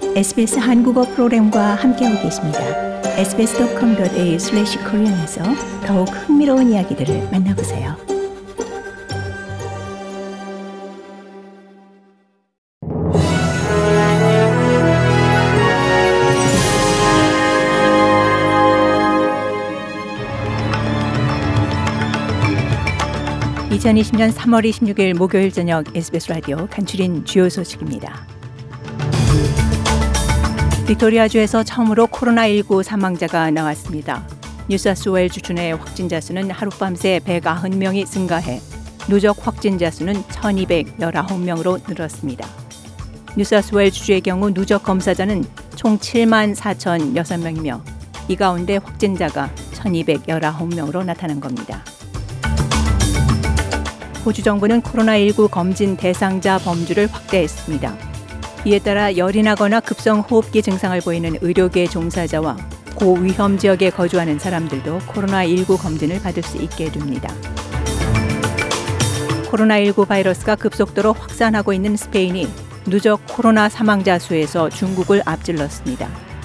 SBS 한국어 프로그램과 함께하고 계십니다. sbs.com.au/korean에서 더욱 흥미로운 이야기들을 만나보세요. (2020년 3월 26일) 목요일 저녁 SBS 라디오 간추린 주요 소식입니다. 빅토리아주에서 처음으로 코로나19 사망자가 나왔습니다. 뉴사우스웨일주 주내 확진자 수는 하룻밤새 190명이 증가해 누적 확진자 수는 1219명으로 늘었습니다. 뉴사우스웨일주의 경우 누적 검사자는 총 74,006명이며 이 가운데 확진자가 1,219명으로 나타난 겁니다. 호주 정부는 코로나19 검진 대상자 범주를 확대했습니다. 이에 따라 열이 나거나 급성호흡기 증상을 보이는 의료계 종사자와 고위험 지역에 거주하는 사람들도 코로나19 검진을 받을 수 있게 됩니다. 코로나19 바이러스가 급속도로 확산하고 있는 스페인이 누적 코로나 사망자 수에서 중국을 앞질렀습니다.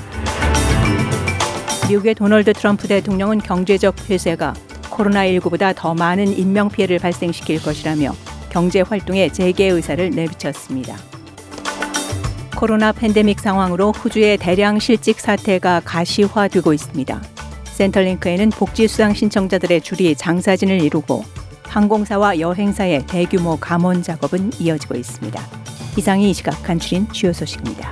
미국의 도널드 트럼프 대통령은 경제적 폐쇄가 코로나19보다 더 많은 인명피해를 발생시킬 것이라며 경제 활동에 재개 의사를 내비쳤습니다. 코로나 팬데믹 상황으로 호주의 대량 실직 사태가 가시화되고 있습니다. 센터링크에는 복지수당 신청자들의 줄이 장사진을 이루고 항공사와 여행사의 대규모 감원 작업은 이어지고 있습니다. 이상이 이 시각 간추린 주요 소식입니다.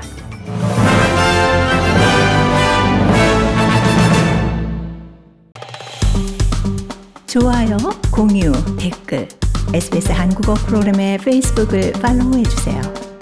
좋아요, 공유, 댓글, SBS 한국어 프로그램의 페이스북을 팔로우해주세요.